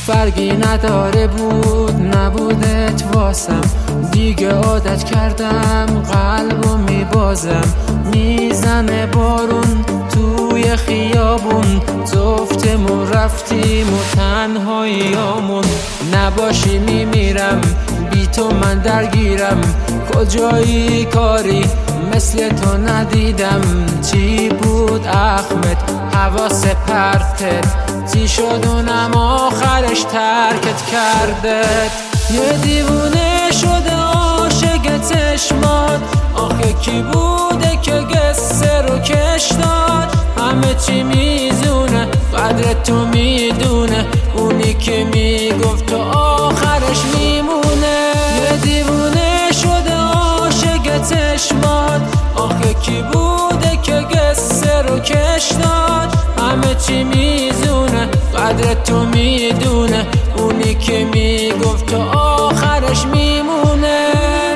فرقی نداره بود نبودت واسم، دیگه عادت کردم قلبو میبازم. میزنه بارون توی خیابون، جفتمون رفتیم و تنهاییامون. نباشی میمیرم، بی تو من درگیرم. کجایی کاری مثل تو ندیدم. چی بود اخمت حواس پرتت، چی شد اونم آخرش ترکت کردت. یه دیوونه شده عاشق چشمات، آخه کی بوده که قصه رو کش داد. همه چی میزونه قدر تو میدونه، اونی که میگفت تو آخرش میمونه. یه دیوونه شده عاشق چشمات، آخه کی بوده که قصه رو کش داد. همه چی میزونه قدر تو میدونه، اونی که میگفت تو آخرش میمونه.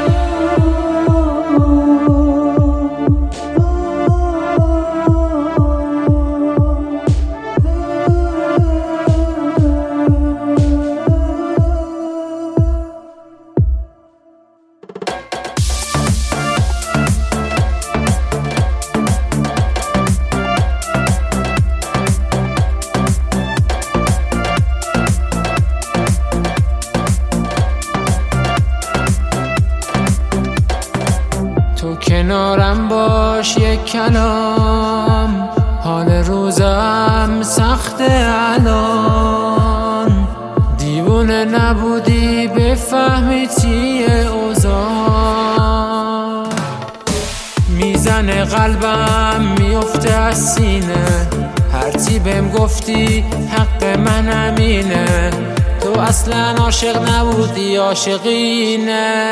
تو کنارم باش یک کلام، حال روزم سخته الان. دیوونه نبودی بفهمی چیه اوضاع. میزنه قلبم میفته از سینه، هرچی بهم گفتی حق من همینه. تو اصلا عاشق نبودی عاشقینه.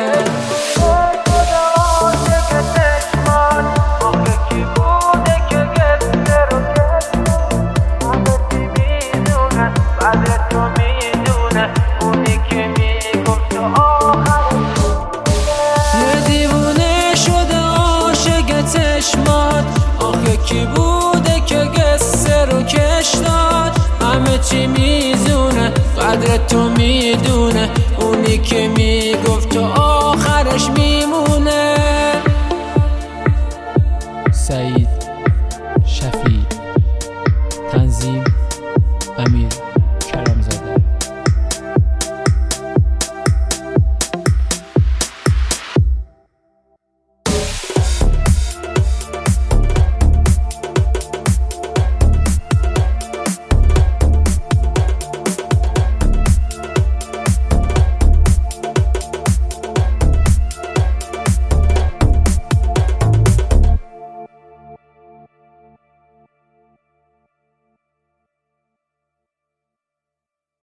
آخه کی بوده که قصه رو کش داد. همه چی میزونه قدر تو میدونه، اونی که میگفت تو آخرش میمونه. سعید شفیع، تنظیم امیر.